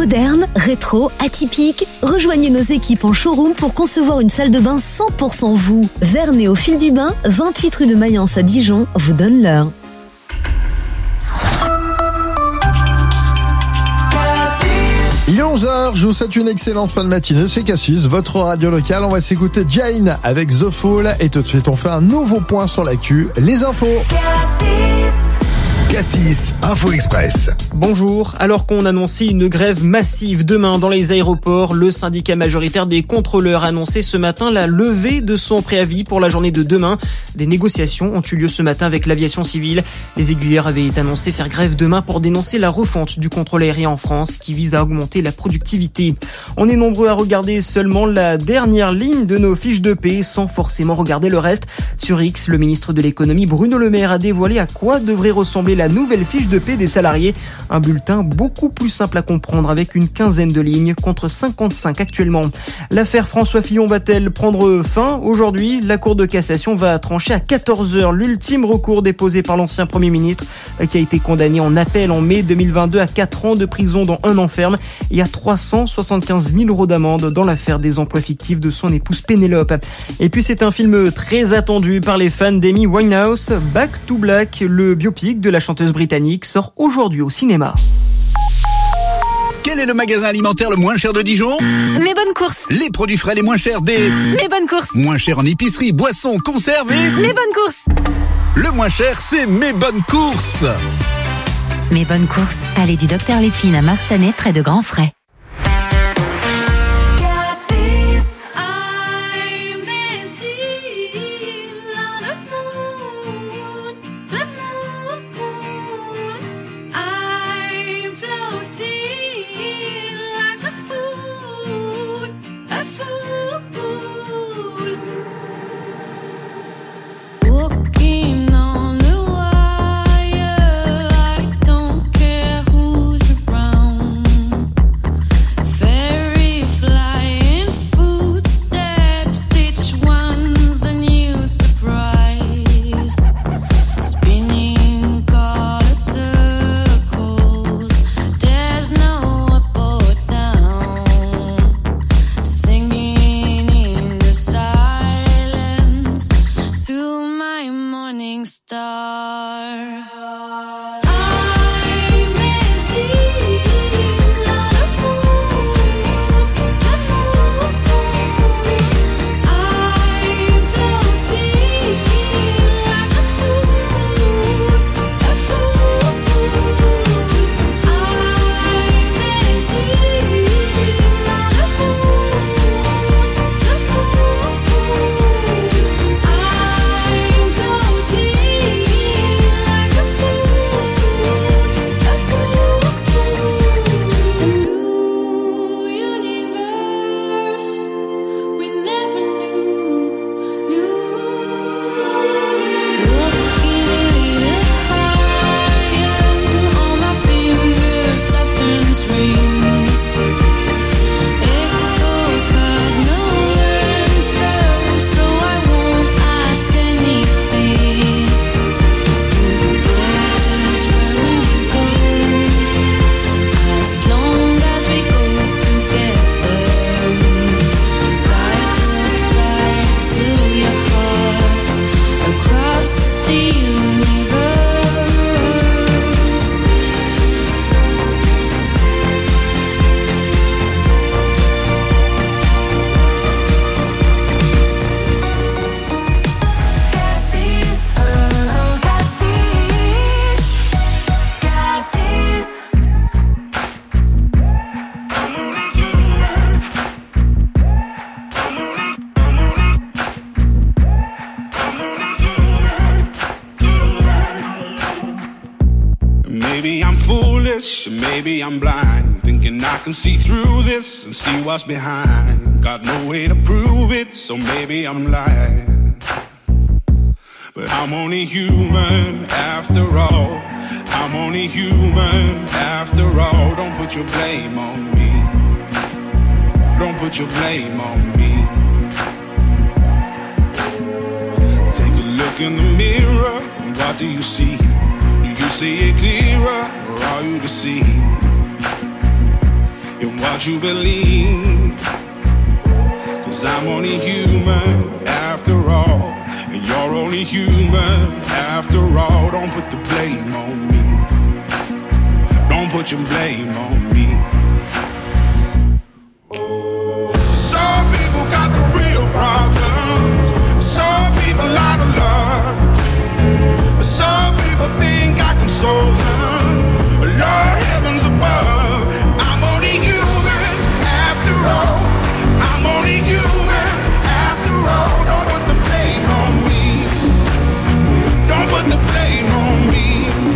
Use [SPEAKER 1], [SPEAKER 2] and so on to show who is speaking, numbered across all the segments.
[SPEAKER 1] Moderne, rétro, atypique. Rejoignez nos équipes en showroom pour concevoir une salle de bain 100% vous. Vernet au fil du bain, 28 rue de Mayence à Dijon, vous donne l'heure.
[SPEAKER 2] Il est 11h, je vous souhaite une excellente fin de matinée, c'est Cassis, votre radio locale. On va s'écouter Jane avec The Fool et tout de suite on fait un nouveau point sur l'actu, les infos.
[SPEAKER 3] Cassis Info Express.
[SPEAKER 4] Bonjour. Alors qu'on annonçait une grève massive demain dans les aéroports, le syndicat majoritaire des contrôleurs a annoncé ce matin la levée de son préavis pour la journée de demain. Des négociations ont eu lieu ce matin avec l'aviation civile. Les aiguilleurs avaient annoncé faire grève demain pour dénoncer la refonte du contrôle aérien en France qui vise à augmenter la productivité. On est nombreux à regarder seulement la dernière ligne de nos fiches de paie sans forcément regarder le reste. Sur X, le ministre de l'économie Bruno Le Maire a dévoilé à quoi devrait ressembler la nouvelle fiche de paie des salariés. Un bulletin beaucoup plus simple à comprendre avec une quinzaine de lignes contre 55 actuellement. L'affaire François Fillon va-t-elle prendre fin aujourd'hui ? La Cour de cassation va trancher à 14h l'ultime recours déposé par l'ancien Premier ministre qui a été condamné en appel en mai 2022 à 4 ans de prison dont 1 an ferme et à 375 000 € d'amende dans l'affaire des emplois fictifs de son épouse Pénélope. Et puis c'est un film très attendu par les fans d'Amy Winehouse. Back to Black, le biopic de la chanteuse britannique, sort aujourd'hui au cinéma.
[SPEAKER 3] Quel est le magasin alimentaire le moins cher de Dijon ?
[SPEAKER 5] Mes bonnes courses.
[SPEAKER 3] Les produits frais les moins chers des...
[SPEAKER 5] Mes bonnes courses.
[SPEAKER 3] Moins cher en épicerie, boissons, conserves et...
[SPEAKER 5] Mes bonnes courses.
[SPEAKER 3] Le moins cher, c'est Mes bonnes courses.
[SPEAKER 5] Mes bonnes courses, allée du Docteur Lépine à Marsanais, près de Grand Frais.
[SPEAKER 6] Maybe I'm blind, thinking I can see through this and see what's behind. Got no way to prove it, so maybe I'm lying. But I'm only human after all. I'm only human after all. Don't put your blame on me. Don't put your blame on me. Take a look in the mirror, and what do you see? Do you see it clearer, or are you deceived? what you believe. 'Cause I'm only human after all, and you're only human after all. Don't put the blame on me. Don't put your blame on me. Some people got the real problems. Some people out of love. Some people think I can solve them. Lord, heavens above, I'm only human after all. I'm only human after all. Don't put the blame on me. Don't put the blame on me.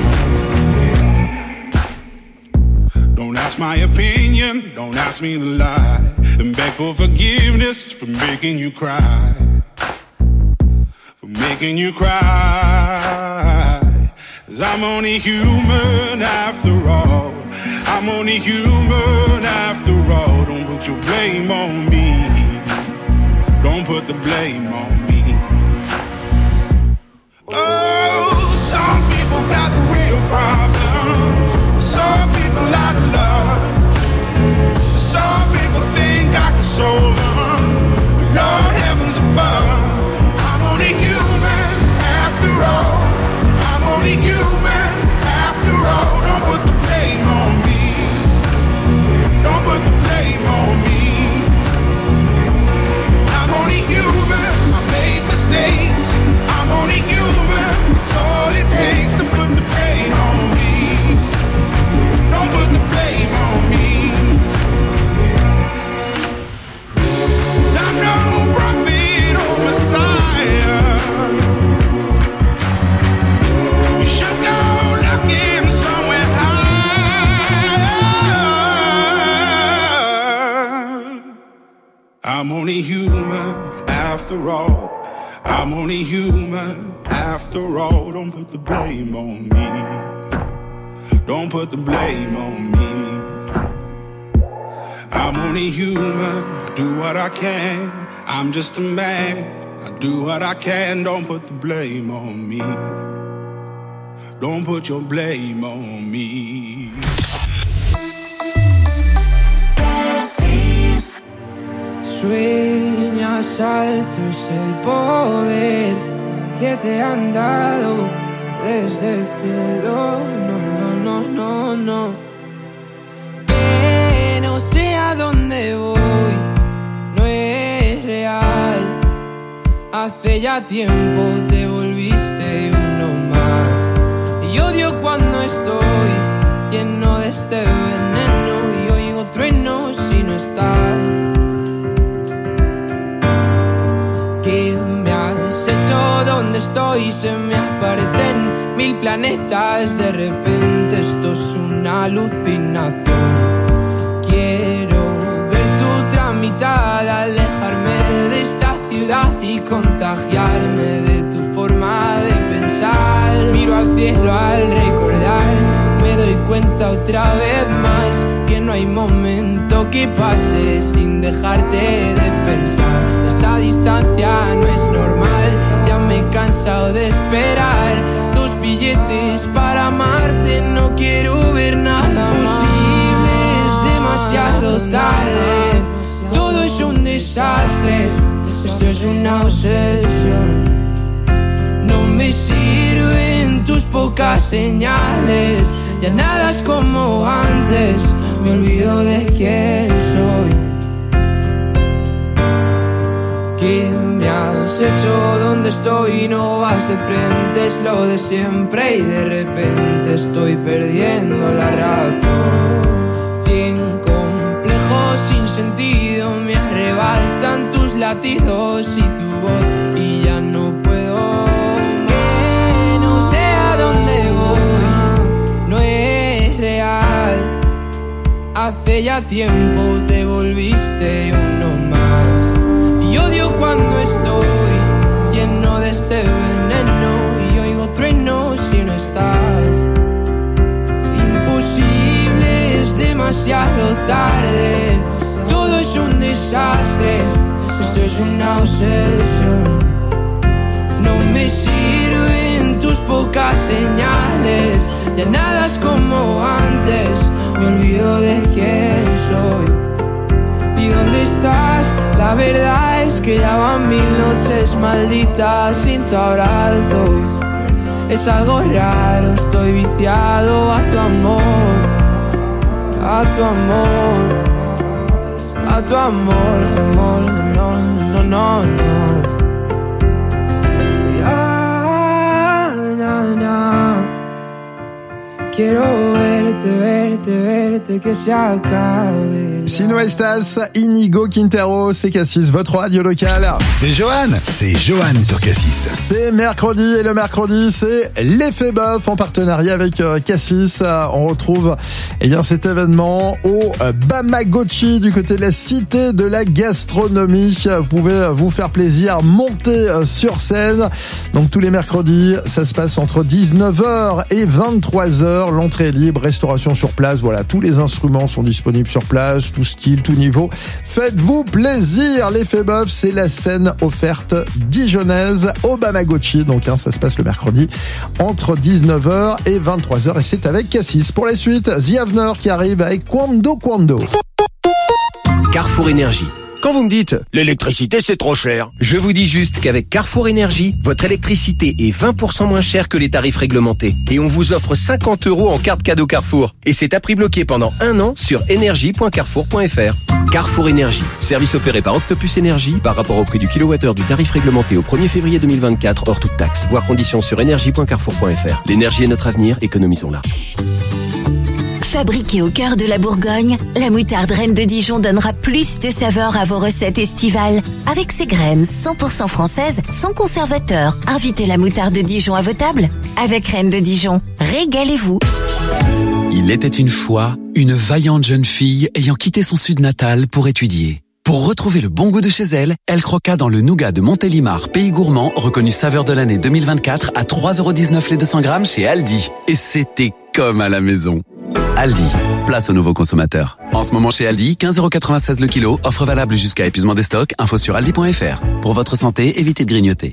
[SPEAKER 6] Don't ask my opinion, don't ask me to lie, and beg for forgiveness for making you cry. For making you cry. 'Cause I'm only human after all. I'm only human after all. Don't put your blame on me. Don't put the blame on me. Oh, some people got the real problems. Some people out of love. Some people think I can solve them. Lord, heavens above, I'm only human after all. I'm only human after all. Don't put the blame on me. Don't put the blame on me. I'm only human. I made mistakes. I'm only human. It's all it takes to put the blame on me. Don't put the blame on me. 'Cause I'm no prophet or Messiah. You should go looking somewhere high. I'm only human after all. I'm only human after all. Don't put the blame on me. Don't put the blame on me. I'm only human. I do what I can. I'm just a man. I do what I can. Don't put the blame on me. Don't put your blame on me.
[SPEAKER 7] Sueñas alto es el poder que te han dado desde el cielo. No, no, no, no, no. Que no sé a dónde voy, no es real. Hace ya tiempo te volviste uno más. Y odio cuando estoy lleno de este veneno y oigo truenos si no estás. ¿Qué me has hecho? ¿Dónde estoy? Se me aparecen 1000 planetas. De repente esto es una alucinación. Quiero ver tu otra mitad, alejarme de esta ciudad y contagiarme de tu forma de pensar. Miro al cielo al recordar, me doy cuenta otra vez más que no hay momento que pase sin dejarte de pensar. Esta distancia no es normal, ya me he cansado de esperar. 2 billetes para amarte, no quiero ver nada posible, es demasiado tarde. Todo es un desastre, esto es una obsesión. No me sirven tus pocas señales, ya nada es como antes, me olvido de quién soy. ¿Qué me has hecho? ¿Dónde estoy? No vas de frente, es lo de siempre y de repente estoy perdiendo la razón. 100 complejos sin sentido me arrebatan tus latidos y tu voz y ya no puedo. Que no sé a dónde voy, no es real. Hace ya tiempo te volviste uno más. Y odio cuando estoy lleno de este veneno y oigo truenos si no estás. Imposible, es demasiado tarde. Todo es un desastre, esto es una obsesión. No me sirven tus pocas señales, ya nada es como antes, me olvido de quién soy. estás. La verdad es que ya van 1000 noches malditas sin tu abrazo. Es algo raro, estoy viciado a tu amor, a tu amor, a tu amor, amor, no, no, no, no. Ya, na, na. Quiero verte, verte, verte, que se acabe.
[SPEAKER 2] Sino Estas, Inigo Quintero, c'est Cassis, votre radio locale.
[SPEAKER 3] C'est Johan sur Cassis.
[SPEAKER 2] C'est mercredi et le mercredi, c'est l'effet bœuf en partenariat avec Cassis. On retrouve cet événement au Bamagotchi du côté de la cité de la gastronomie. Vous pouvez vous faire plaisir, monter sur scène. Donc tous les mercredis, ça se passe entre 19h et 23h. L'entrée est libre, restauration sur place. Voilà, tous les instruments sont disponibles sur place, tout style, tout niveau. Faites-vous plaisir. L'effet bœuf, c'est la scène offerte dijonnaise au Bamagotchi. Donc ça se passe le mercredi entre 19h et 23h et c'est avec Cassis. Pour la suite, The Avener qui arrive avec Quando.
[SPEAKER 8] Carrefour Énergie. Quand vous me dites « l'électricité c'est trop cher », je vous dis juste qu'avec Carrefour Énergie, votre électricité est 20% moins chère que les tarifs réglementés. Et on vous offre 50 € en carte cadeau Carrefour. Et c'est à prix bloqué pendant 1 an sur énergie.carrefour.fr. Carrefour Énergie, service opéré par Octopus Énergie par rapport au prix du kilowattheure du tarif réglementé au 1er février 2024 hors toute taxe. Voir conditions sur énergie.carrefour.fr. L'énergie est notre avenir, économisons-la.
[SPEAKER 9] Fabriquée au cœur de la Bourgogne, la moutarde Reine de Dijon donnera plus de saveur à vos recettes estivales. Avec ses graines 100% françaises, sans conservateur. Invitez la moutarde de Dijon à vos tables. Avec Reine de Dijon, régalez-vous.
[SPEAKER 10] Il était une fois une vaillante jeune fille ayant quitté son sud natal pour étudier. Pour retrouver le bon goût de chez elle, elle croqua dans le nougat de Montélimar, pays gourmand, reconnu saveur de l'année 2024 à 3,19€ les 200 grammes chez Aldi. Et c'était comme à la maison. Aldi, place aux nouveaux consommateurs. En ce moment chez Aldi, 15,96€ le kilo, offre valable jusqu'à épuisement des stocks, info sur aldi.fr. Pour votre santé, évitez de grignoter.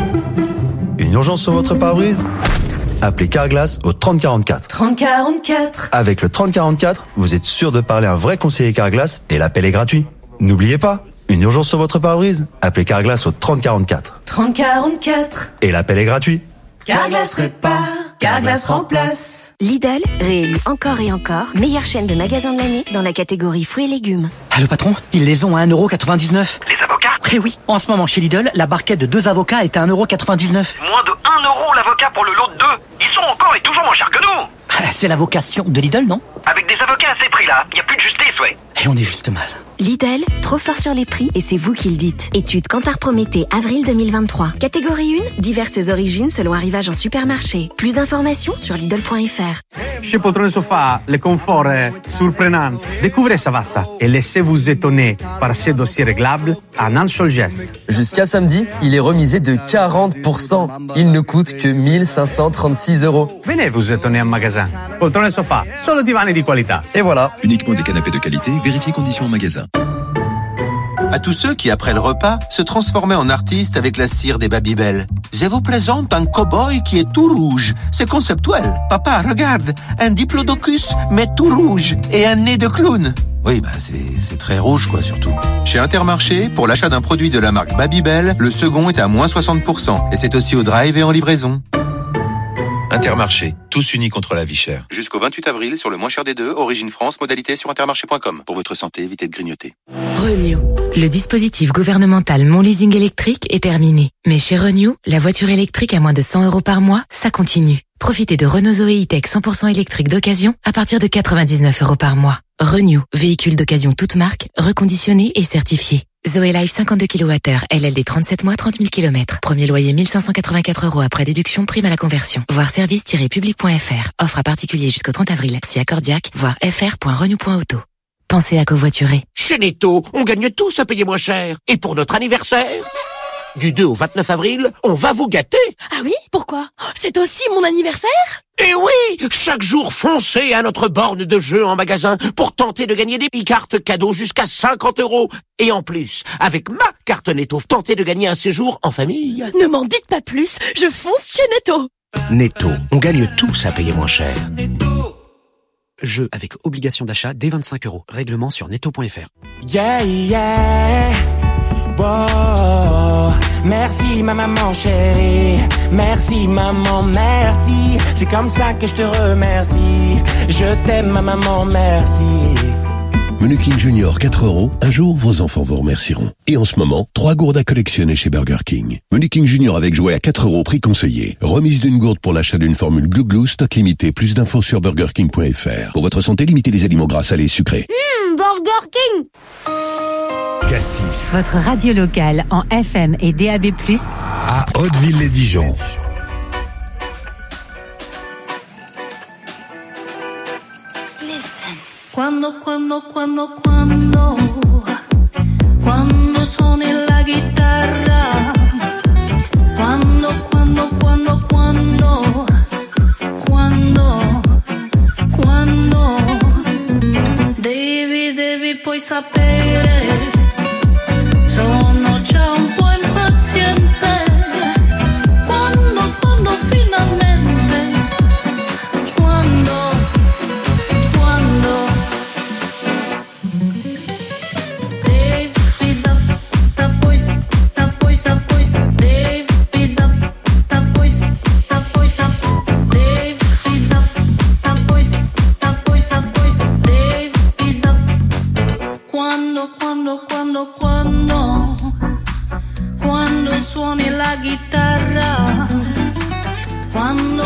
[SPEAKER 11] Une urgence sur votre pare-brise ? Appelez Carglass au 3044.
[SPEAKER 12] 3044.
[SPEAKER 11] Avec le 3044, vous êtes sûr de parler à un vrai conseiller Carglass et l'appel est gratuit. N'oubliez pas, une urgence sur votre pare-brise ? Appelez Carglass au 3044.
[SPEAKER 12] 3044.
[SPEAKER 11] Et l'appel est gratuit.
[SPEAKER 12] Carglass répare, Carglass remplace.
[SPEAKER 13] Lidl, réélu encore et encore, meilleure chaîne de magasins de l'année dans la catégorie fruits et légumes.
[SPEAKER 14] Ah, le patron, ils les ont à 1,99€.
[SPEAKER 15] Les avocats ?
[SPEAKER 14] Eh oui, en ce moment chez Lidl, la barquette de 2 avocats est à 1,99€.
[SPEAKER 15] Moins de 1€ l'avocat pour le lot de 2. Ils sont encore et toujours moins chers que nous.
[SPEAKER 14] C'est la vocation de Lidl, non ?
[SPEAKER 15] Avec des avocats à ces prix-là, il n'y a plus de justice, ouais.
[SPEAKER 14] Et on est juste mal.
[SPEAKER 13] Lidl, trop fort sur les prix et c'est vous qui le dites. Étude Kantar Prométhée, avril 2023. Catégorie 1, diverses origines selon arrivage en supermarché. Plus d'informations sur Lidl.fr.
[SPEAKER 16] Chez Poltrone Sofa, le confort est surprenant. Découvrez Savazza et laissez-vous étonner par ces dossiers réglables en un seul geste.
[SPEAKER 17] Jusqu'à samedi, il est remisé de 40%. Il ne coûte que 1.536€.
[SPEAKER 16] Venez vous étonner en magasin. Poltrone Sofa, solo divani di qualità.
[SPEAKER 17] Et voilà.
[SPEAKER 18] Uniquement des canapés de qualité, vérifiez conditions en magasin.
[SPEAKER 19] À tous ceux qui, après le repas, se transformaient en artistes avec la cire des Babybel. Je vous présente un cow-boy qui est tout rouge. C'est conceptuel. Papa, regarde, un diplodocus, mais tout rouge. Et un nez de clown. Oui, c'est très rouge, quoi, surtout. Chez Intermarché, pour l'achat d'un produit de la marque Babybel, le second est à moins 60%. Et c'est aussi au drive et en livraison. Intermarché, tous unis contre la vie chère. Jusqu'au 28 avril, sur le moins cher des deux, Origine France, modalité sur intermarché.com. Pour votre santé, évitez de grignoter.
[SPEAKER 5] Renew. Le dispositif gouvernemental Mon Leasing électrique est terminé. Mais chez Renew, la voiture électrique à moins de 100€ par mois, ça continue. Profitez de Renault Zoé E-Tech 100% électrique d'occasion à partir de 99€ par mois. Renew, véhicule d'occasion toute marque, reconditionné et certifié. Zoé Life 52 kWh, LLD 37 mois, 30 000 km. Premier loyer 1 584€ après déduction, prime à la conversion. Voir service-public.fr. Offre à particulier jusqu'au 30 avril. Si accordiaque, voir fr.renew.auto. Pensez à covoiturer.
[SPEAKER 20] Chez Netto, on gagne tous à payer moins cher. Et pour notre anniversaire, du 2 au 29 avril, on va vous gâter.
[SPEAKER 21] Ah oui? Pourquoi? C'est aussi mon anniversaire?
[SPEAKER 20] Eh oui! Chaque jour, foncez à notre borne de jeu en magasin pour tenter de gagner des e-cartes cadeaux jusqu'à 50€. Et en plus, avec ma carte Netto, tentez de gagner un séjour en famille.
[SPEAKER 21] Ne m'en dites pas plus, je fonce chez Netto.
[SPEAKER 20] Netto, on gagne tous à payer moins cher.
[SPEAKER 1] Jeu avec obligation d'achat dès 25 €. Règlement sur netto.fr.
[SPEAKER 22] Yeah, yeah. Wow. Merci ma maman chérie. Merci maman, merci. C'est comme ça que je te remercie. Je t'aime ma maman, merci.
[SPEAKER 23] Menu King Junior 4 €. Un jour, vos enfants vous remercieront. Et en ce moment, 3 gourdes à collectionner chez Burger King. Menu King Junior avec jouet à 4 €, prix conseillé. Remise d'une gourde pour l'achat d'une formule Glou Glou, stock limité. Plus d'infos sur burgerking.fr. Pour votre santé, limitez les aliments gras, salés et sucrés.
[SPEAKER 21] Burger King.
[SPEAKER 24] Cassis. Votre radio locale en FM et DAB+.
[SPEAKER 25] À Hauteville-les-Dijon.
[SPEAKER 12] Quando suoni la chitarra, quando devi poi sapere, sono già un po' impaziente, quando finalmente, quando quando suoni la chitarra, quando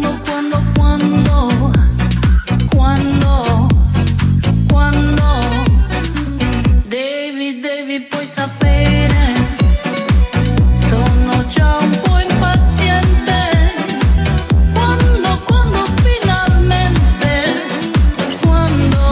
[SPEAKER 12] devi poi sapere, sono già un po' impaziente, quando finalmente, quando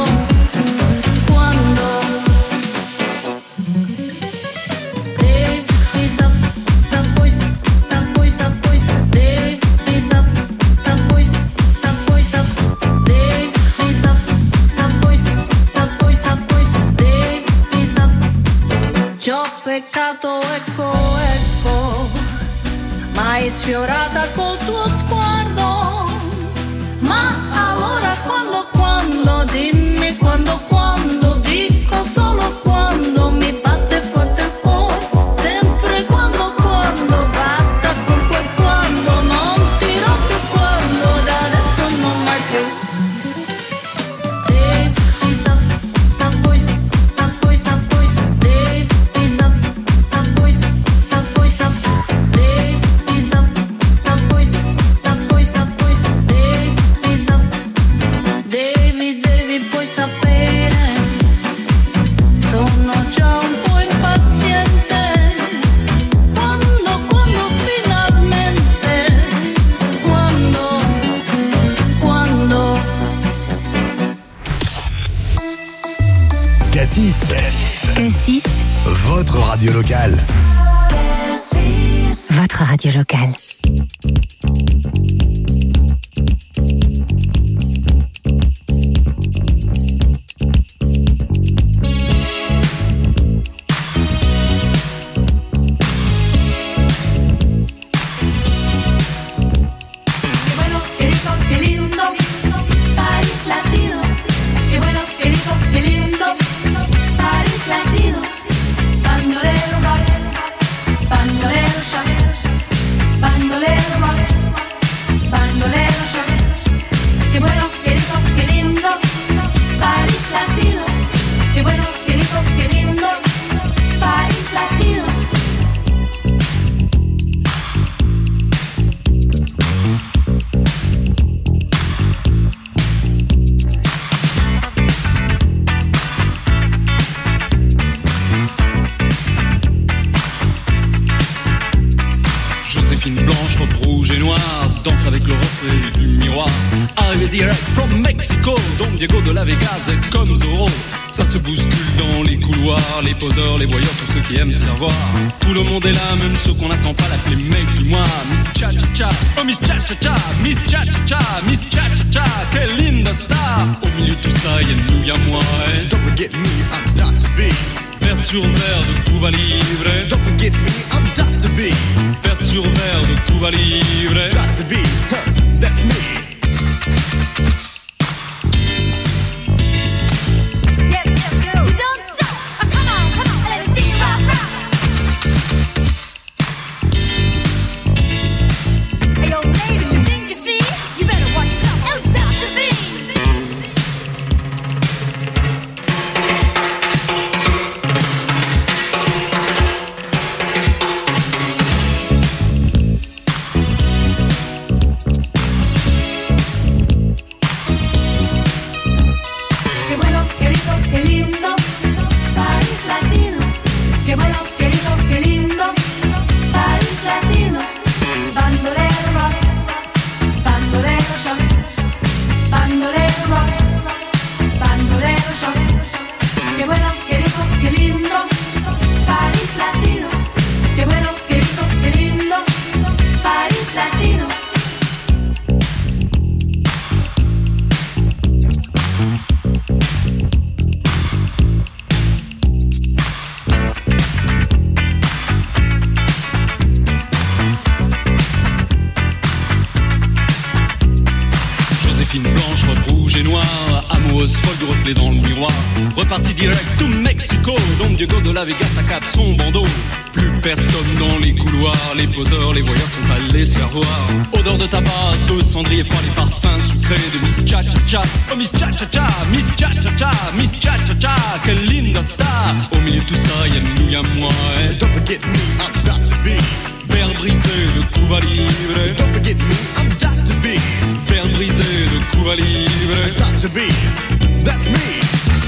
[SPEAKER 12] ci ho peccato, ecco, ma hai sfiorata col tuo sguardo, ma allora quando, dimmi quando, dico solo quando, mi batte forte il cuore, sempre quando, basta con quel quando, non dirò più quando, da adesso non mai più. Devi poi sapere, sono già un po' impaziente, quando finalmente, quando
[SPEAKER 25] Cassis. Votre radio locale.
[SPEAKER 24] Votre radio locale.
[SPEAKER 26] Joséphine blanche, robe rouge et noire, danse avec le reflet du miroir. Arrivé direct from Mexico, Don Diego de la Vegas est comme Zorro. Ça se bouscule dans les couloirs, les poseurs, les voyeurs, tous ceux qui aiment se faire voir. Tout le monde est là, même ceux qu'on n'attend pas, l'appeler mec du mois. Miss Cha Cha Cha, oh Miss Cha Cha Cha, Miss Cha Cha Cha, Miss Cha Cha Cha, quelle linda star. Au milieu de tout ça, y'a nous, y'a moi. Don't forget me, I'm Dr. B. Verre sur verre de Cuba Libre. Don't forget me, I'm Dr. B. Verre sur verre de Cuba Libre. Dr. B, huh, that's me. noire, amoureuse folle du reflet dans le miroir. Reparti direct to Mexico, Don Diego de la Vega s'accable son bandeau. Plus personne dans les couloirs, les poseurs, les voyeurs sont allés se faire voir. Odeur de tabac, de cendrier froid, les parfums sucrés de Miss Cha-Cha-Cha. Oh Miss Cha-Cha-Cha, Miss Cha-Cha-Cha, Miss Cha-Cha-Cha, quelle linda star. Au milieu de tout ça, y'a nous, y'a moi. Don't forget me, I'm Dr. B. Verre brisé de Cuba Libre. Don't forget me, I'm Dr. B. Verre brisé de Cuba Libre. Dr. B, that's me.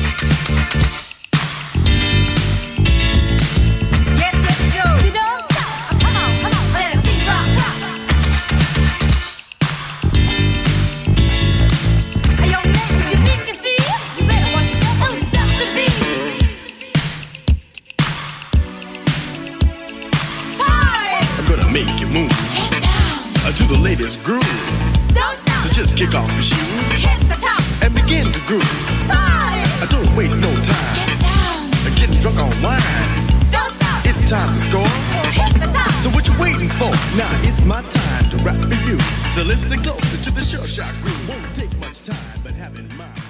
[SPEAKER 2] Make you move to the latest groove. Don't stop. So just kick off your shoes, hit the top, and begin to groove. Party. Don't waste no time. Get down. Getting drunk on wine. Don't stop. It's time to score. Hit the top. So what you waiting for? Now it's my time to rap for you. So listen closer to the Sure Shot groove. Won't take much time, but have in mind.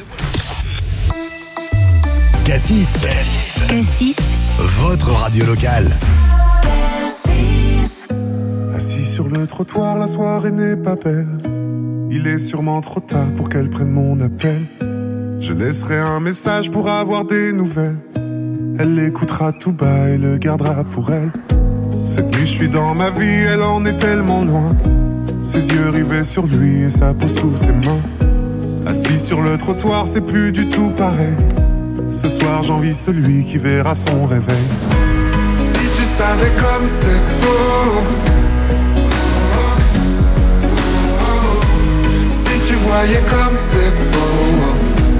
[SPEAKER 25] Cassis.
[SPEAKER 24] Cassis.
[SPEAKER 25] Votre radio locale.
[SPEAKER 3] Assis sur le trottoir, la soirée n'est pas belle. Il est sûrement trop tard pour qu'elle prenne mon appel. Je laisserai un message pour avoir des nouvelles. Elle l'écoutera tout bas et le gardera pour elle. Cette nuit je suis dans ma vie, elle en est tellement loin. Ses yeux rivés sur lui et sa peau sous ses mains. Assis sur le trottoir, c'est plus du tout pareil. Ce soir j'envie celui qui verra son réveil. Si tu savais comme c'est beau, si tu voyais comme c'est beau,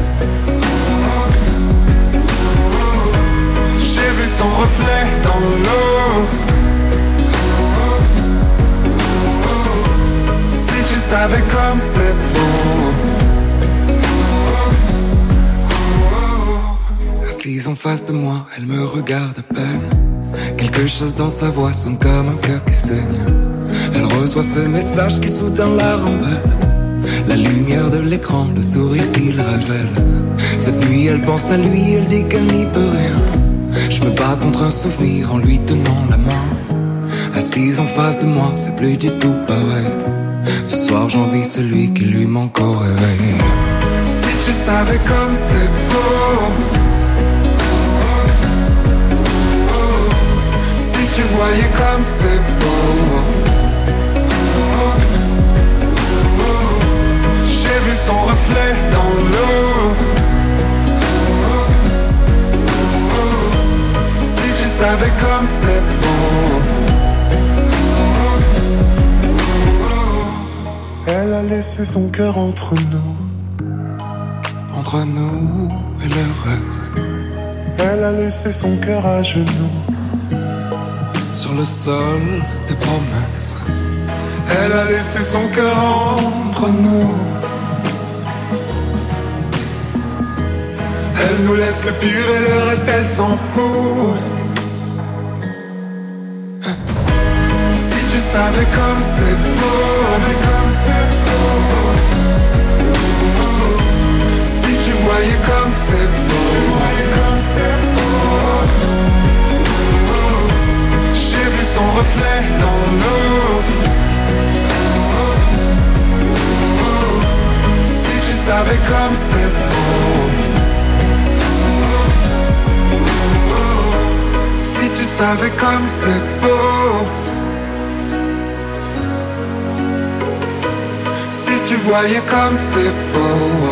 [SPEAKER 3] j'ai vu son reflet dans l'eau. Si tu savais comme c'est beau.
[SPEAKER 4] Assise en face de moi, elle me regarde à peine. Quelque chose dans sa voix sonne comme un cœur qui saigne. Elle reçoit ce message qui soudain la rembelle. La lumière de l'écran, le sourire qu'il révèle. Cette nuit elle pense à lui, elle dit qu'elle n'y peut rien. Je me bats contre un souvenir en lui tenant la main. Assise en face de moi, c'est plus du tout pareil. Ce soir j'envie celui qui lui manque au réveil.
[SPEAKER 3] Si tu savais comme c'est beau, si tu voyais comme c'est beau, j'ai vu son reflet dans l'eau. Si tu savais comme c'est beau. Elle a laissé son cœur entre nous.
[SPEAKER 4] Entre nous et le reste.
[SPEAKER 3] Elle a laissé son cœur à genoux.
[SPEAKER 4] Sur le sol des promesses.
[SPEAKER 3] Elle a laissé son cœur entre nous. Elle nous laisse le pire et le reste elle s'en fout. Si tu savais comme c'est beau, si tu voyais comme c'est beau, j'ai vu son reflet dans l'eau. Si tu savais comme c'est beau, si tu savais comme c'est beau, si tu voyais comme c'est beau.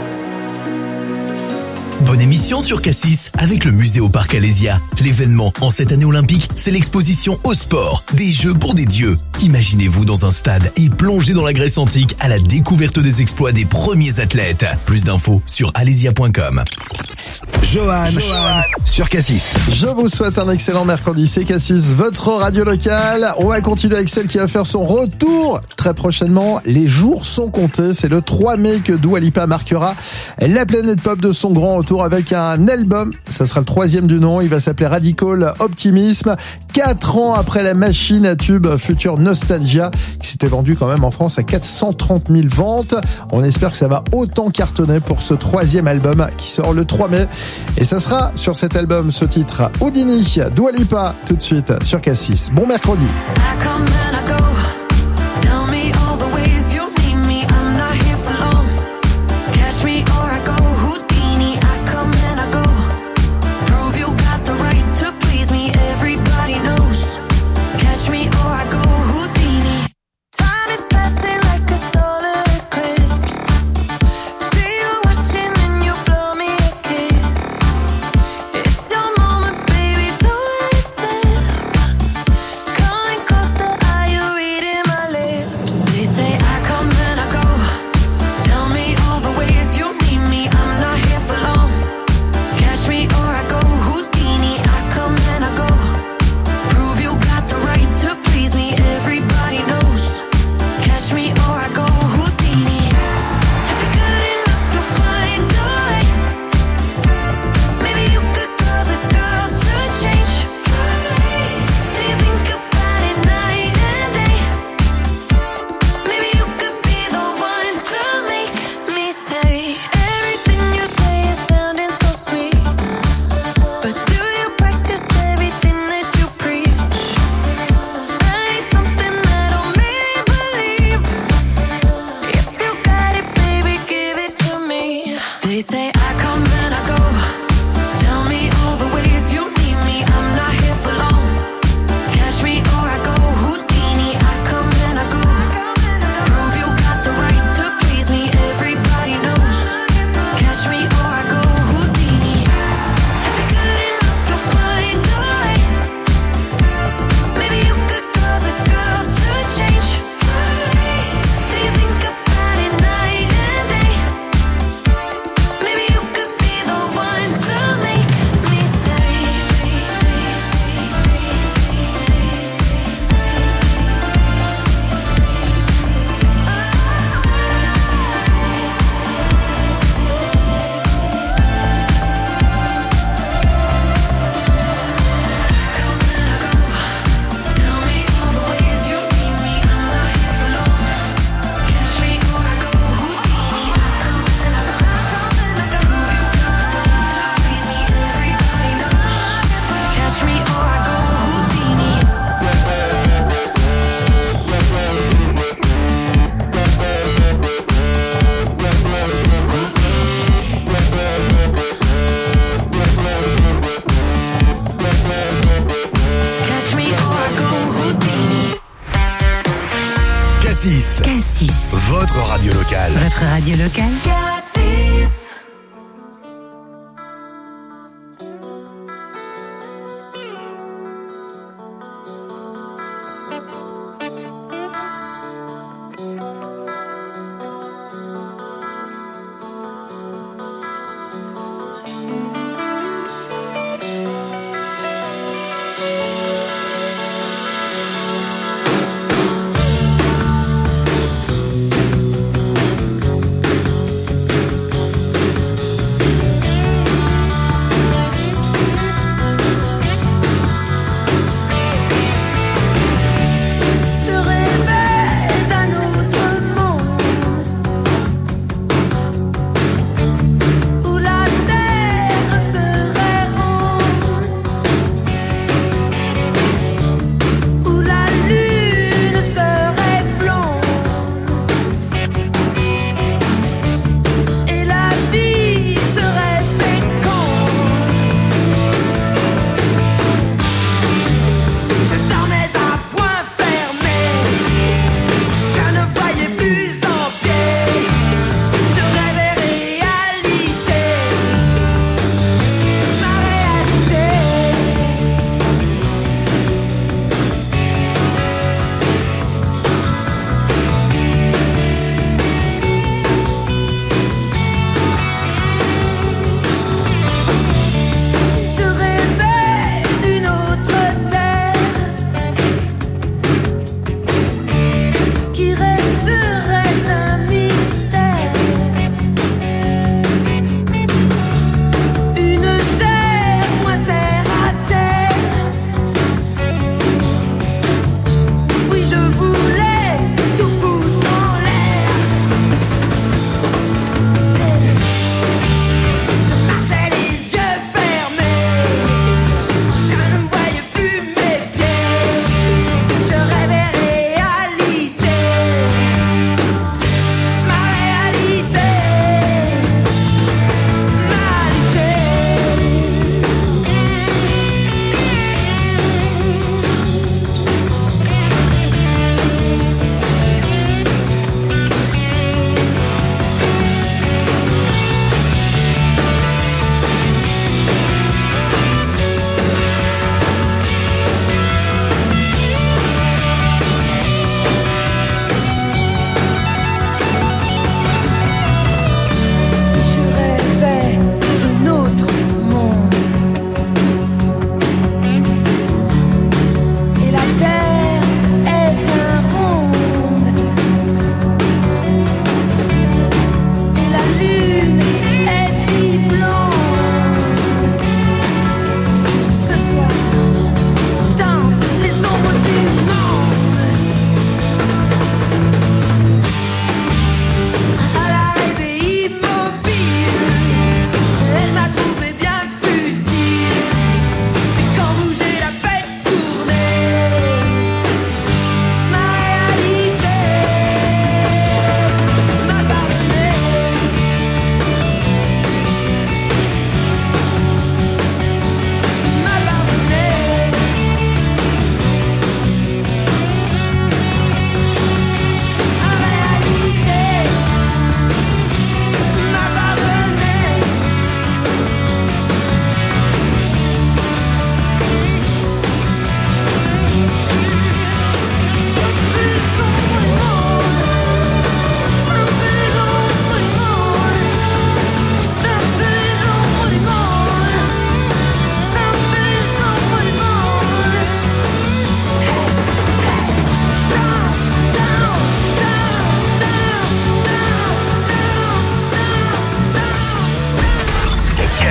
[SPEAKER 6] Bonne émission sur Cassis avec le musée au parc Alésia. L'événement en cette année olympique, c'est l'exposition au sport, des jeux pour des dieux. Imaginez-vous dans un stade et plongez dans la Grèce antique à la découverte des exploits des premiers athlètes. Plus d'infos sur alésia.com.
[SPEAKER 25] Johan sur Cassis.
[SPEAKER 7] Je vous souhaite un excellent mercredi, c'est Cassis, votre radio locale. On va continuer avec celle qui va faire son retour très prochainement. Les jours sont comptés, c'est le 3 mai que Dua Lipa marquera la planète pop de son grand retour avec un album. Ça sera le 3e du nom, il va s'appeler Radical Optimism. 4 ans après la machine à tube Future Nostalgia, qui s'était vendu quand même en France à 430 000 ventes. On espère que ça va autant cartonner pour ce 3e album qui sort le 3 mai. Et ça sera sur cet album, ce titre, Houdini, Dua Lipa, tout de suite sur Cassis. Bon mercredi.
[SPEAKER 25] Cassis. Votre radio locale.
[SPEAKER 24] Votre radio locale.
[SPEAKER 12] Cassis.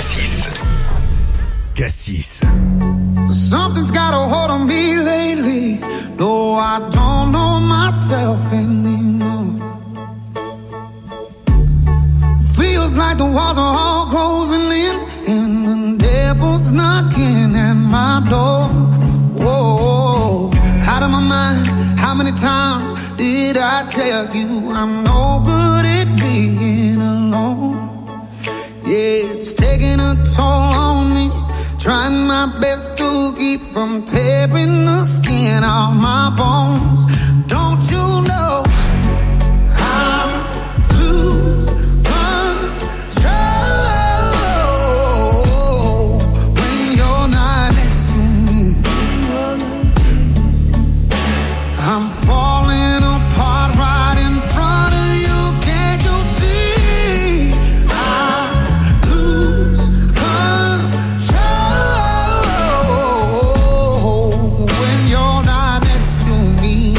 [SPEAKER 25] Cassis. Cassis.
[SPEAKER 2] Something's got a hold on me lately. No, I don't know myself anymore. Feels like the walls are all closing in, and the devil's knocking at my door. Whoa, out of my mind. How many times did I tell you I'm no good at being alone? Yeah, it's taking a toll on me. Trying my best to keep from tearing the skin off my bones. Don't you know I lose control when you're not next to me? I'm falling apart right in front of you. Can't you see? I lose control when you're not next to me.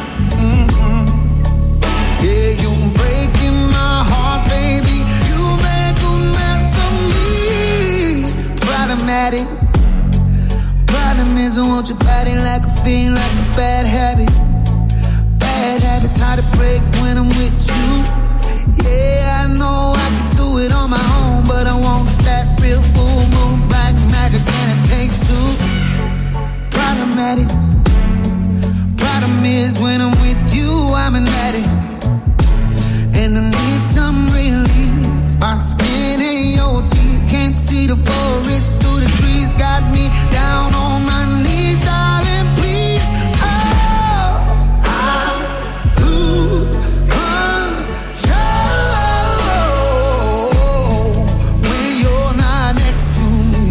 [SPEAKER 2] Yeah, you're breaking my heart, baby. You make a mess of me. Problematic. Problem is I want your body like a fiend, like a bad habit. Bad habits hard to break when I'm with you. Yeah, I know I could do it on my own, but I want that real full moon black magic, and it takes two. Problematic. Problem is when I'm with you, I'm an addict, and I need some relief. My skin and your teeth, can't see the forest through the trees. Got me down on my knees, darling, please. Oh, I lose control when you're not next to me.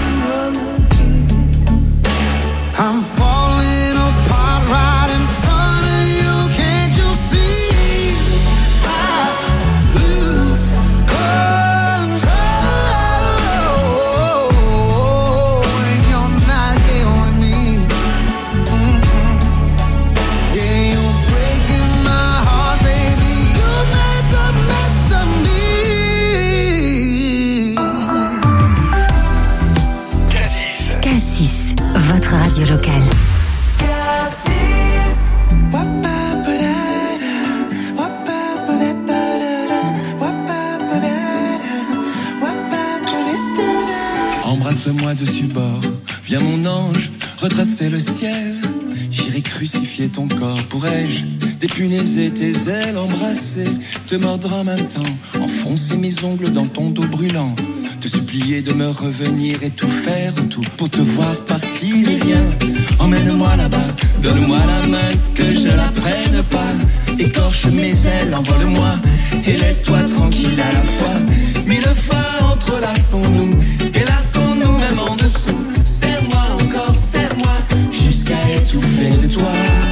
[SPEAKER 2] I'm falling apart right in front of you. Can't you see? I lose control when you're not here with me. Yeah, you're breaking my heart, baby. You make a mess of me.
[SPEAKER 24] Cassis, votre radio locale.
[SPEAKER 4] Embrasse-moi dessus bord, viens mon ange, retracer le ciel. J'irai crucifier ton corps, pourrais-je dépunaiser tes ailes, embrasser, te mordre en même temps, enfoncer mes ongles dans ton dos brûlant, te supplier de me revenir et tout faire, tout pour te voir partir. Et viens, emmène-moi là-bas, donne-moi la main, que je la prenne pas, écorche mes ailes, envole-moi et laisse-toi tranquille à la fois. Mille fois entrelaçons-nous et laçons-nous même en dessous. Serre-moi encore, serre-moi jusqu'à étouffer de toi.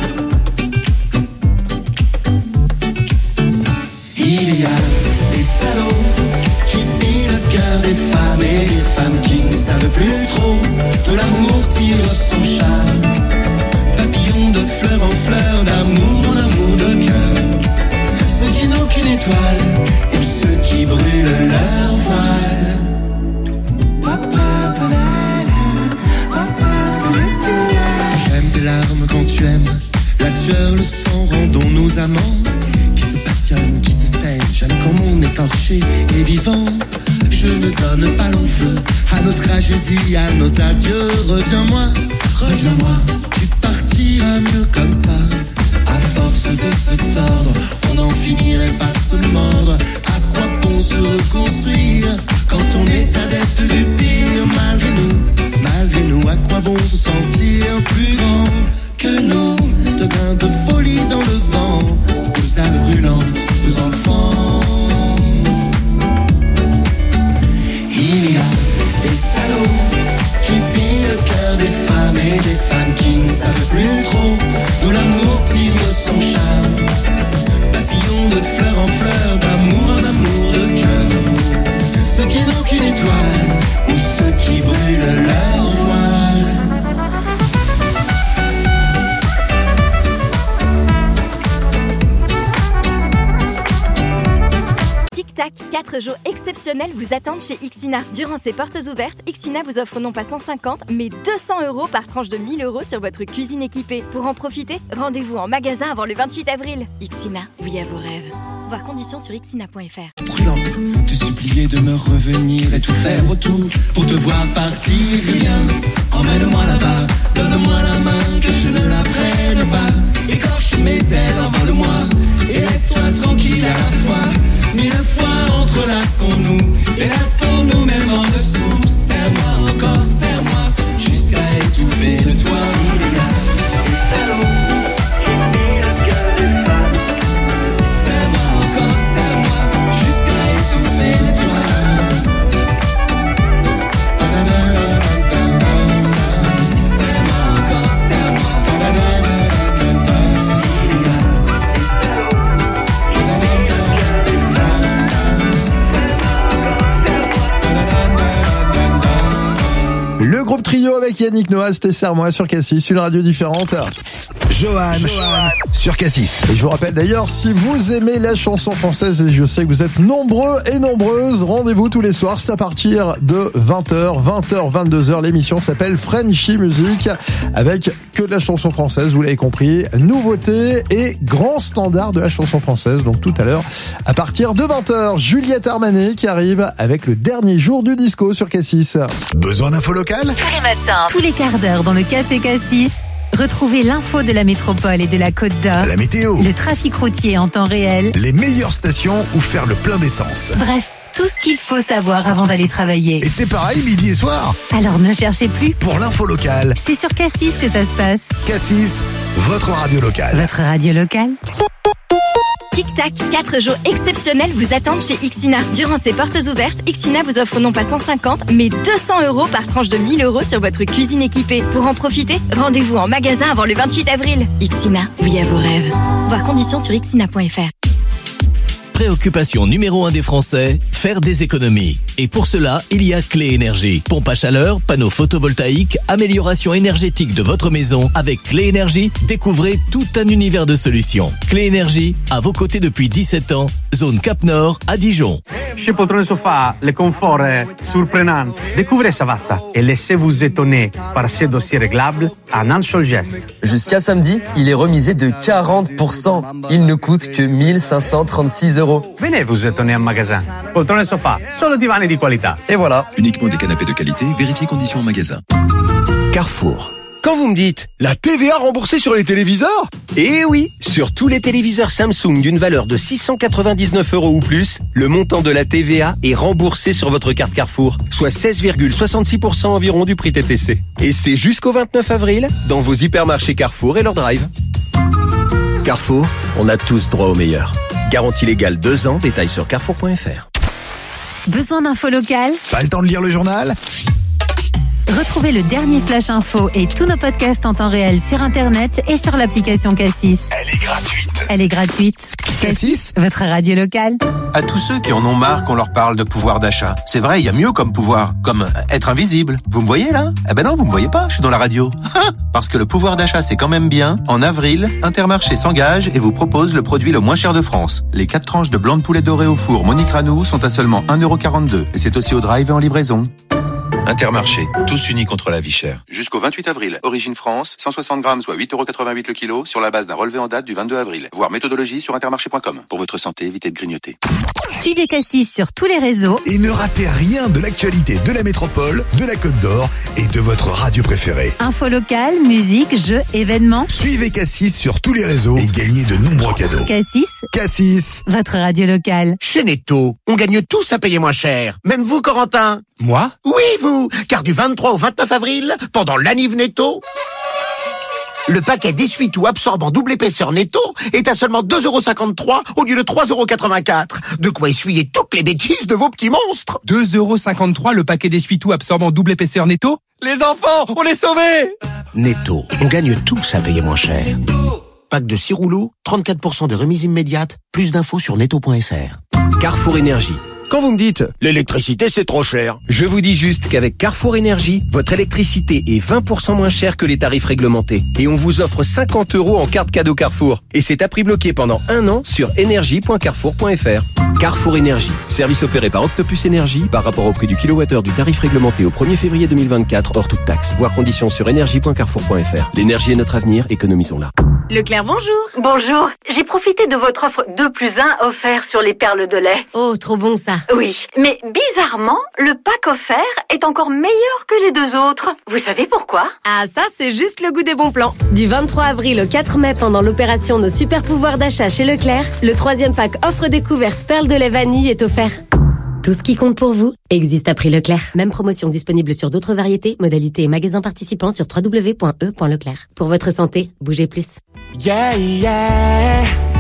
[SPEAKER 4] Il y a des salauds qui pillent le cœur des femmes et des femmes qui ne savent plus trop. De l'amour tire son charme, papillon de fleur en fleur, d'amour en amour de cœur. Ceux qui n'ont qu'une étoile et ceux qui brûlent leur voile. J'aime tes larmes quand tu aimes, la sueur, le sang, rendons-nous amants. Qui se passionnent, qui se saignent, j'aime quand mon écorché est vivant. Je ne donne pas long feu à nos tragédies, à nos adieux. Reviens-moi, reviens-moi, tu partiras mieux comme ça. À force de se tordre, on n'en finirait pas de se mordre. À quoi bon se reconstruire quand on est adepte du pire? Malgré nous, à quoi bon se sentir plus grand que nous? De grains de folie dans le vent, deux âmes brûlantes, deux enfants. Il y a des salauds qui pillent le cœur des femmes et des femmes qui ne savent plus trop d'où l'amour tire son charme. Papillon de fleur en fleur, d'amour en amour de cœur. Ceux qui n'ont qu'une étoile ou ceux qui brûlent leur voile.
[SPEAKER 8] 4 jours exceptionnels vous attendent chez Ixina. Durant ces portes ouvertes, Ixina vous offre non pas 150, mais 200 € par tranche de 1000 € sur votre cuisine équipée. Pour en profiter, rendez-vous en magasin avant le 28 avril. Ixina, oui à vos rêves. Voir conditions sur ixina.fr.
[SPEAKER 9] Te supplier de me revenir et tout faire autour pour te voir partir. Viens, emmène-moi là-bas, donne-moi la main que je ne la prenne pas. Écorche mes ailes, envole-moi et laisse-toi tranquille à la fois. 1000 fois entrelaçons-nous et laissons-nous même en dessous. Serre-moi encore, serre-moi jusqu'à étouffer de toi.
[SPEAKER 7] Le groupe Trio avec Yannick Noah, c'était Serre-moi sur Cassis, une radio différente.
[SPEAKER 25] Johan sur Cassis.
[SPEAKER 7] Et je vous rappelle d'ailleurs, si vous aimez la chanson française, et je sais que vous êtes nombreux et nombreuses, rendez-vous tous les soirs, c'est à partir de 20h, 22h, l'émission s'appelle Frenchy Music, avec que de la chanson française, vous l'avez compris, nouveautés et grands standards de la chanson française. Donc tout à l'heure, à partir de 20h, Juliette Armanet qui arrive avec le dernier jour du disco sur Cassis.
[SPEAKER 25] Besoin d'infos locales ?
[SPEAKER 24] Tous les matins, tous les quarts d'heure dans le Café Cassis. Retrouvez l'info de la métropole et de la Côte d'Or.
[SPEAKER 25] La météo.
[SPEAKER 24] Le trafic routier en temps réel.
[SPEAKER 25] Les meilleures stations où faire le plein d'essence.
[SPEAKER 24] Bref, tout ce qu'il faut savoir avant d'aller travailler.
[SPEAKER 25] Et c'est pareil midi et soir.
[SPEAKER 24] Alors ne cherchez plus.
[SPEAKER 25] Pour l'info locale.
[SPEAKER 24] C'est sur Cassis que ça se passe.
[SPEAKER 25] Cassis, votre radio locale.
[SPEAKER 24] Votre radio locale.
[SPEAKER 8] Tic-tac, 4 jours exceptionnels vous attendent chez Ixina. Durant ces portes ouvertes, Ixina vous offre non pas 150, mais 200 € par tranche de 1000 € sur votre cuisine équipée. Pour en profiter, rendez-vous en magasin avant le 28 avril. Ixina, oui à vos rêves. Voir conditions sur ixina.fr.
[SPEAKER 6] Préoccupation numéro 1 des Français, faire des économies. Et pour cela, il y a Clé Énergie. Pompe à chaleur, panneaux photovoltaïques, amélioration énergétique de votre maison. Avec Clé Énergie, découvrez tout un univers de solutions. Clé Énergie, à vos côtés depuis 17 ans, zone Cap Nord à Dijon.
[SPEAKER 16] Chez Poltrone Sofa, le confort est surprenant. Découvrez Savazza et laissez-vous étonner par ses dossiers réglables en un seul geste.
[SPEAKER 17] Jusqu'à samedi, il est remisé de 40%. Il ne coûte que 1536 €.
[SPEAKER 16] Venez vous étonner en magasin. Poltrone Sofa, solo divani di qualità.
[SPEAKER 17] Et voilà.
[SPEAKER 18] Uniquement des canapés de qualité, vérifiez conditions en magasin.
[SPEAKER 20] Carrefour. Quand vous me dites la TVA remboursée sur les téléviseurs ? Eh oui, sur tous les téléviseurs Samsung d'une valeur de 699 € ou plus, le montant de la TVA est remboursé sur votre carte Carrefour, soit 16,66% environ du prix TTC. Et c'est jusqu'au 29 avril dans vos hypermarchés Carrefour et leur drive. Carrefour, on a tous droit au meilleur. Garantie légale 2 ans, détails sur carrefour.fr.
[SPEAKER 24] Besoin d'infos locales ?
[SPEAKER 25] Pas le temps de lire le journal ?
[SPEAKER 24] Retrouvez le dernier Flash Info et tous nos podcasts en temps réel sur Internet et sur l'application Cassis.
[SPEAKER 25] Elle est gratuite.
[SPEAKER 24] Elle est gratuite.
[SPEAKER 25] Cassis,
[SPEAKER 24] votre radio locale.
[SPEAKER 19] À tous ceux qui en ont marre qu'on leur parle de pouvoir d'achat. C'est vrai, il y a mieux comme pouvoir, comme être invisible. Vous me voyez là ? Eh ben non, vous me voyez pas, je suis dans la radio. Parce que le pouvoir d'achat c'est quand même bien. En avril, Intermarché s'engage et vous propose le produit le moins cher de France. Les 4 tranches de blanc de poulet doré au four Monique Ranou sont à seulement 1,42 € et c'est aussi au drive et en livraison. Intermarché, tous unis contre la vie chère. Jusqu'au 28 avril, Origine France, 160 grammes, soit 8,88 € le kilo, sur la base d'un relevé en date du 22 avril. Voir méthodologie sur intermarché.com. Pour votre santé, évitez de grignoter.
[SPEAKER 24] Suivez Cassis sur tous les réseaux.
[SPEAKER 25] Et ne ratez rien de l'actualité de la métropole, de la Côte d'Or et de votre radio préférée.
[SPEAKER 24] Infos locales, musique, jeux, événements.
[SPEAKER 25] Suivez Cassis sur tous les réseaux et gagnez de nombreux cadeaux.
[SPEAKER 24] Cassis, votre radio locale.
[SPEAKER 20] Chez Netto, on gagne tous à payer moins cher. Même vous, Corentin. Moi ? Oui, vous. Car du 23 au 29 avril, pendant l'Aniv Netto, le paquet d'essuie-tout absorbant double épaisseur Netto est à seulement 2,53 € au lieu de 3,84 €. De quoi essuyer toutes les bêtises de vos petits monstres.
[SPEAKER 10] 2,53 € le paquet d'essuie-tout absorbant double épaisseur Netto ? Les enfants, on est sauvés !
[SPEAKER 20] Netto, on gagne tous à payer moins cher. Pack de 6 rouleaux, 34% de remise immédiate. Plus d'infos sur netto.fr.
[SPEAKER 1] Carrefour Énergie.
[SPEAKER 20] Quand vous me dites « l'électricité c'est trop cher »,
[SPEAKER 1] je vous dis juste qu'avec Carrefour Énergie, votre électricité est 20% moins chère que les tarifs réglementés. Et on vous offre 50 € en carte cadeau Carrefour. Et c'est à prix bloqué pendant 1 an sur énergie.carrefour.fr. Carrefour Énergie. Service opéré par Octopus Énergie par rapport au prix du kilowattheure du tarif réglementé au 1er février 2024 hors toute taxe. Voir conditions sur énergie.carrefour.fr. L'énergie est notre avenir, économisons-la.
[SPEAKER 5] Leclerc, bonjour.
[SPEAKER 11] Bonjour. J'ai profité de votre offre 2+1 offert sur les perles de lait.
[SPEAKER 5] Oh, trop bon ça.
[SPEAKER 11] Oui, mais bizarrement, le pack offert est encore meilleur que les 2 autres. Vous savez pourquoi?
[SPEAKER 5] Ah, ça, c'est juste le goût des bons plans. Du 23 avril au 4 mai, pendant l'opération Nos super pouvoirs d'achat chez Leclerc, le 3e pack offre découverte perles de lait vanille est offert. Tout ce qui compte pour vous existe à prix Leclerc. Même promotion disponible sur d'autres variétés, modalités et magasins participants sur www.e.leclerc. Pour votre santé, bougez plus.
[SPEAKER 22] Yeah, yeah.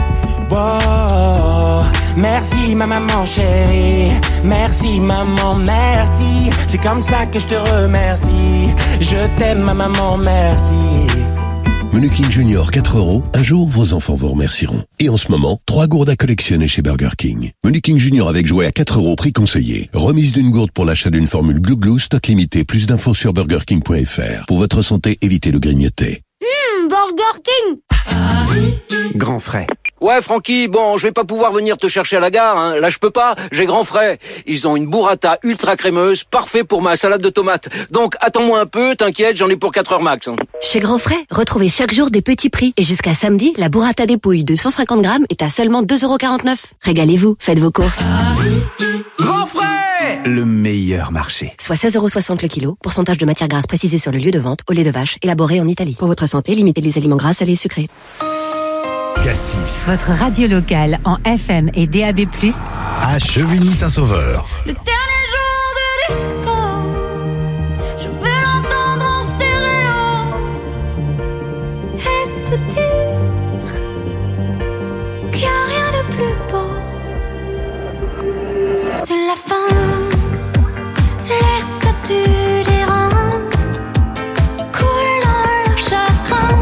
[SPEAKER 22] Wow. Merci ma maman chérie, merci maman, merci. C'est comme ça que je te remercie. Je t'aime ma maman, merci.
[SPEAKER 23] Menu King Junior 4 €, un jour vos enfants vous remercieront. Et en ce moment, 3 gourdes à collectionner chez Burger King. Menu King Junior avec jouet à 4 € prix conseillé. Remise d'une gourde pour l'achat d'une formule Glou Glou, stock limité. Plus d'infos sur burgerking.fr. Pour votre santé, évitez le grignoter.
[SPEAKER 11] Burger King.
[SPEAKER 13] Grand frais. Ouais, Francky, bon, je vais pas pouvoir venir te chercher à la gare, hein. Là, je peux pas, j'ai Grand Frais. Ils ont une burrata ultra crémeuse, parfait pour ma salade de tomates. Donc, attends-moi un peu, t'inquiète, j'en ai pour 4 heures max. Hein.
[SPEAKER 5] Chez Grand Frais, retrouvez chaque jour des petits prix. Et jusqu'à samedi, la burrata dépouille de 150 grammes est à seulement 2,49 €. Régalez-vous, faites vos courses.
[SPEAKER 13] Grand Frais, le meilleur marché.
[SPEAKER 5] Soit 16,60 € le kilo, pourcentage de matière grasse précisé sur le lieu de vente, au lait de vache, élaboré en Italie. Pour votre santé, limitez les aliments gras, salés et sucrés.
[SPEAKER 25] Cassis.
[SPEAKER 24] Votre radio locale en FM et DAB+.
[SPEAKER 25] À Chevigny-Saint-Sauveur.
[SPEAKER 12] Le dernier jour de disco, je vais l'entendre en stéréo et te dire qu'il n'y a rien de plus beau. C'est la fin, les statues des rangs coulent dans leur chagrin.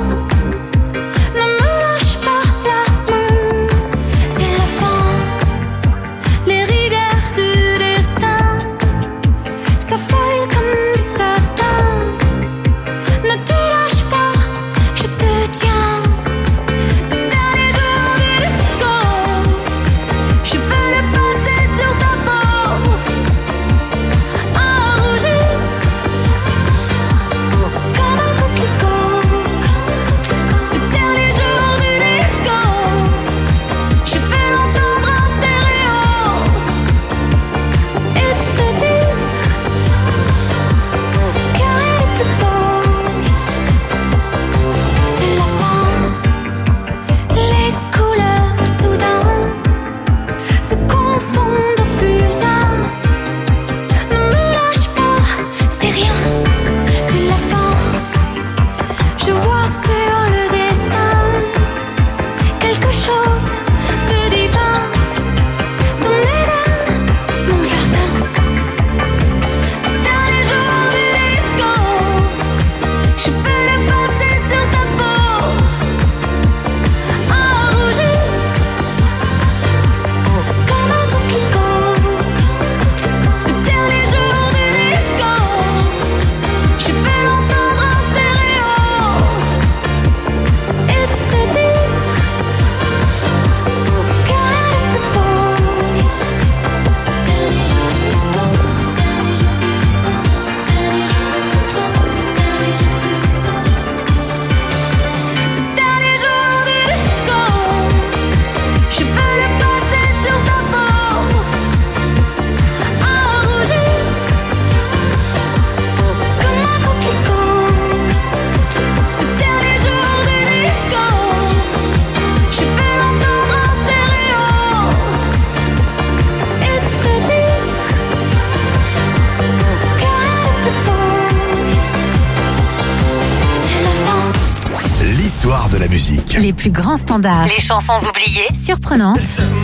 [SPEAKER 25] De la musique.
[SPEAKER 24] Les plus grands standards.
[SPEAKER 11] Les chansons oubliées.
[SPEAKER 24] Surprenantes.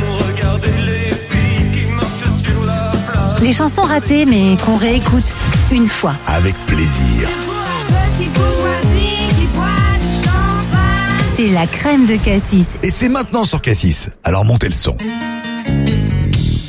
[SPEAKER 24] Les chansons ratées mais qu'on réécoute une fois.
[SPEAKER 25] Avec plaisir.
[SPEAKER 24] C'est la crème de Cassis.
[SPEAKER 25] Et c'est maintenant sur Cassis. Alors montez le son.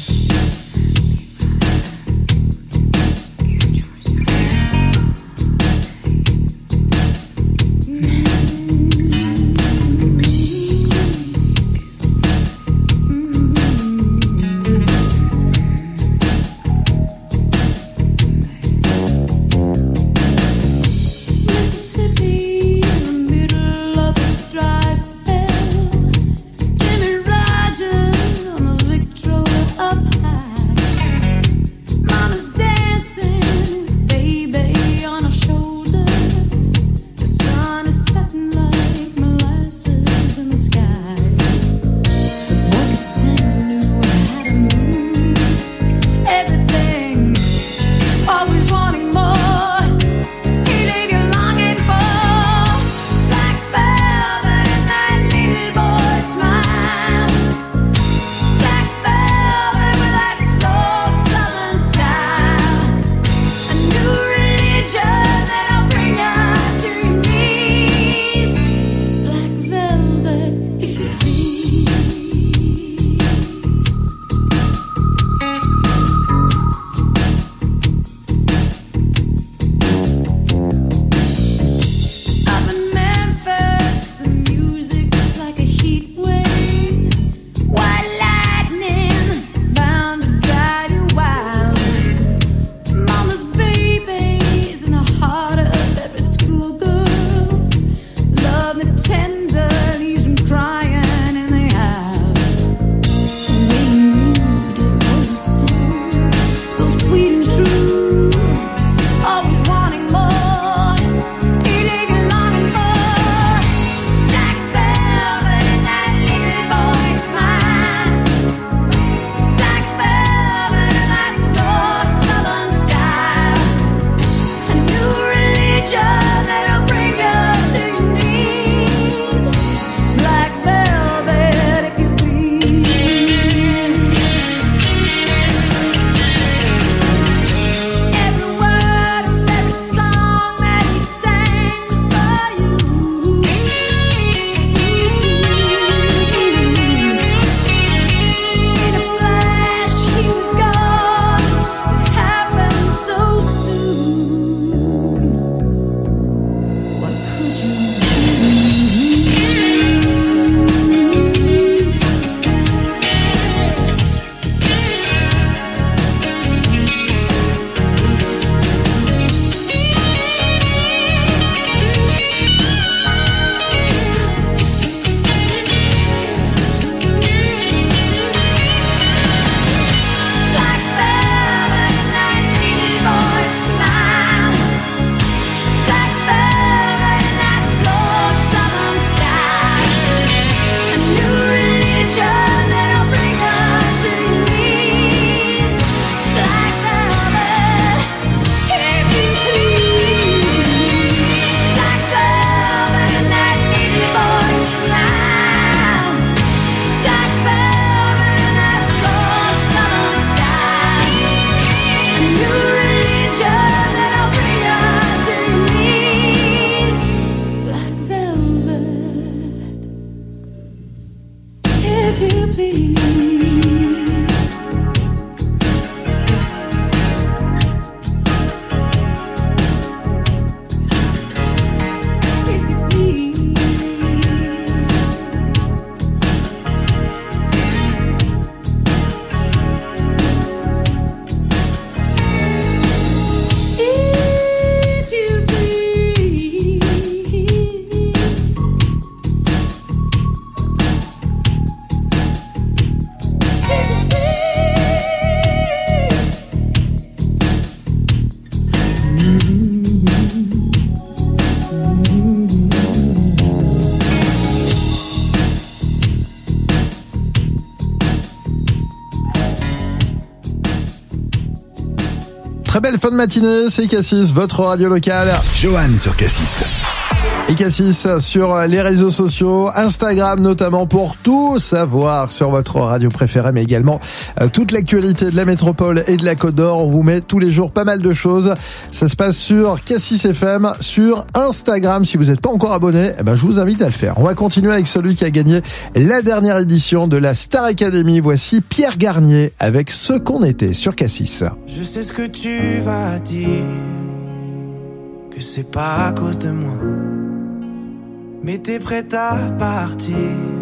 [SPEAKER 7] Belle fin de matinée, c'est Cassis, votre radio locale.
[SPEAKER 25] Johan sur Cassis.
[SPEAKER 7] Et Cassis sur les réseaux sociaux, Instagram notamment, pour tout savoir sur votre radio préférée, mais également toute l'actualité de la métropole et de la Côte d'Or. On vous met tous les jours pas mal de choses. Ça se passe sur Cassis FM, sur Instagram. Si vous n'êtes pas encore abonné, je vous invite à le faire. On va continuer avec celui qui a gagné la dernière édition de la Star Academy. Voici Pierre Garnier avec Ce qu'on était sur Cassis.
[SPEAKER 22] Je sais ce que tu vas dire, que c'est pas à cause de moi, mais t'es prête à partir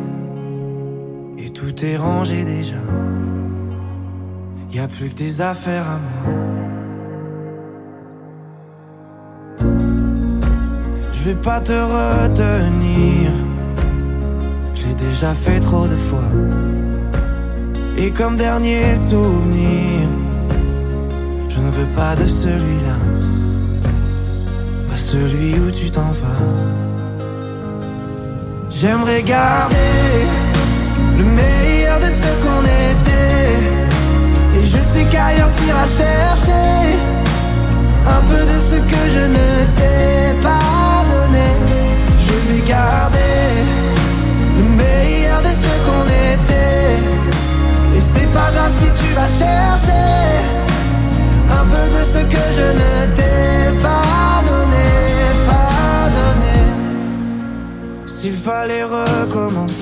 [SPEAKER 22] et tout est rangé déjà. Y a plus que des affaires à moi. Je vais pas te retenir, je l'ai déjà fait trop de fois. Et comme dernier souvenir, je ne veux pas de celui-là, pas celui où tu t'en vas. J'aimerais garder le meilleur de ce qu'on était, et je sais qu'ailleurs t'iras chercher un peu de ce que je ne t'ai pas donné. Je vais garder le meilleur de ce qu'on était, et c'est pas grave si tu vas chercher un peu de ce que je ne t'ai pas donné. S'il fallait recommencer,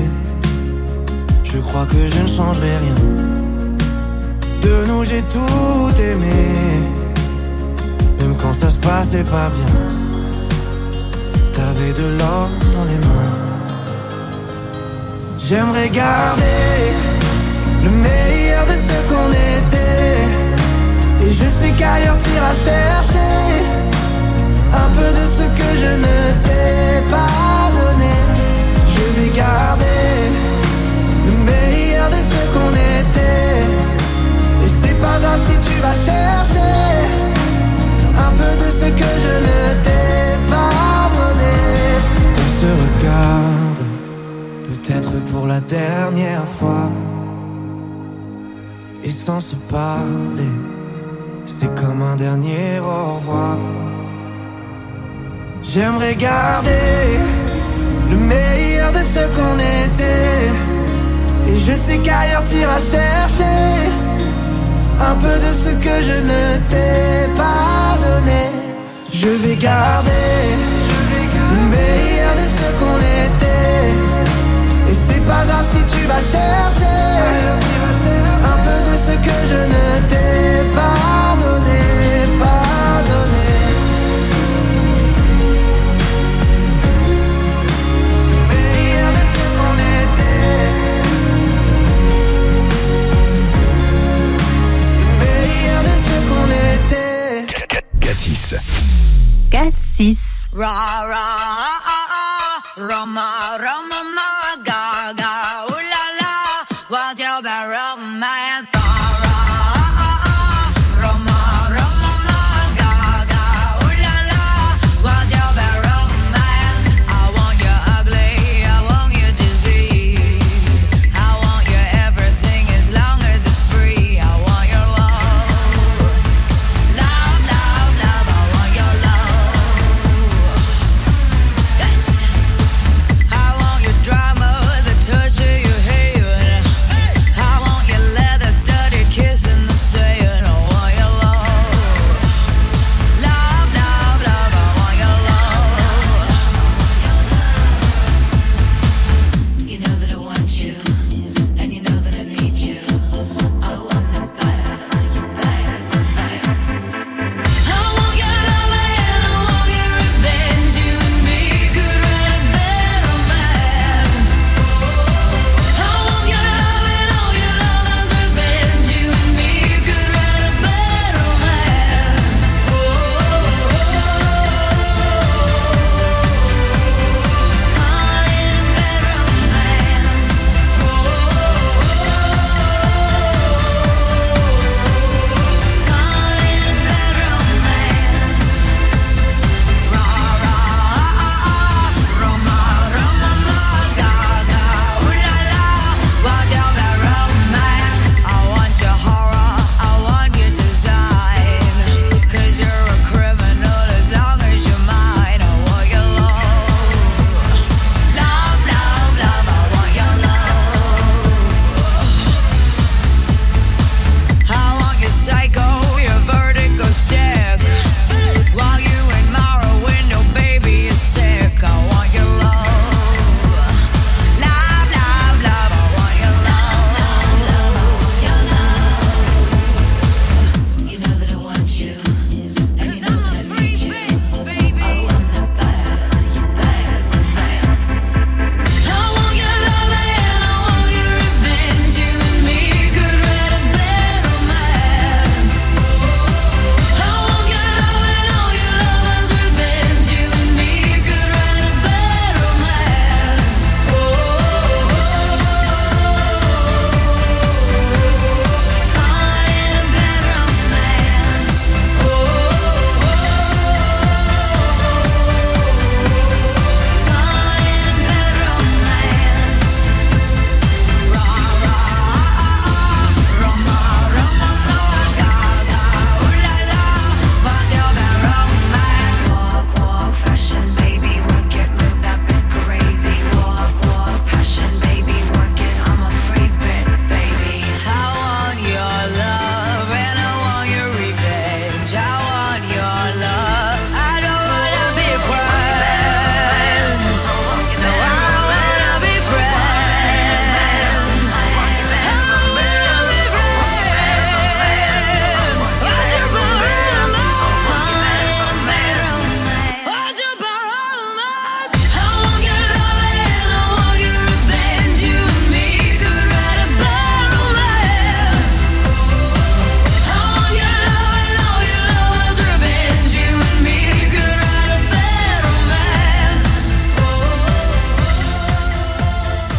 [SPEAKER 22] je crois que je ne changerai rien. De nous j'ai tout aimé, même quand ça se passait pas bien. T'avais de l'or dans les mains. J'aimerais garder le meilleur de ce qu'on était, et je sais qu'ailleurs t'iras chercher un peu de ce que je ne t'ai pas donné. Je vais garder le meilleur de ce qu'on était, et c'est pas grave si tu vas chercher un peu de ce que je ne t'ai pas donné. On se regarde, peut-être pour la dernière fois, et sans se parler, c'est comme un dernier au revoir. J'aimerais garder le meilleur de ce qu'on était, et je sais qu'ailleurs t'iras chercher un peu de ce que je ne t'ai pas donné. Je vais garder le meilleur de ce qu'on était, et c'est pas grave si tu vas chercher un peu de ce que je ne t'ai pas donné, pas donné.
[SPEAKER 25] Cassis.
[SPEAKER 24] Cassis.
[SPEAKER 12] Ra ra Rama Rama Gaga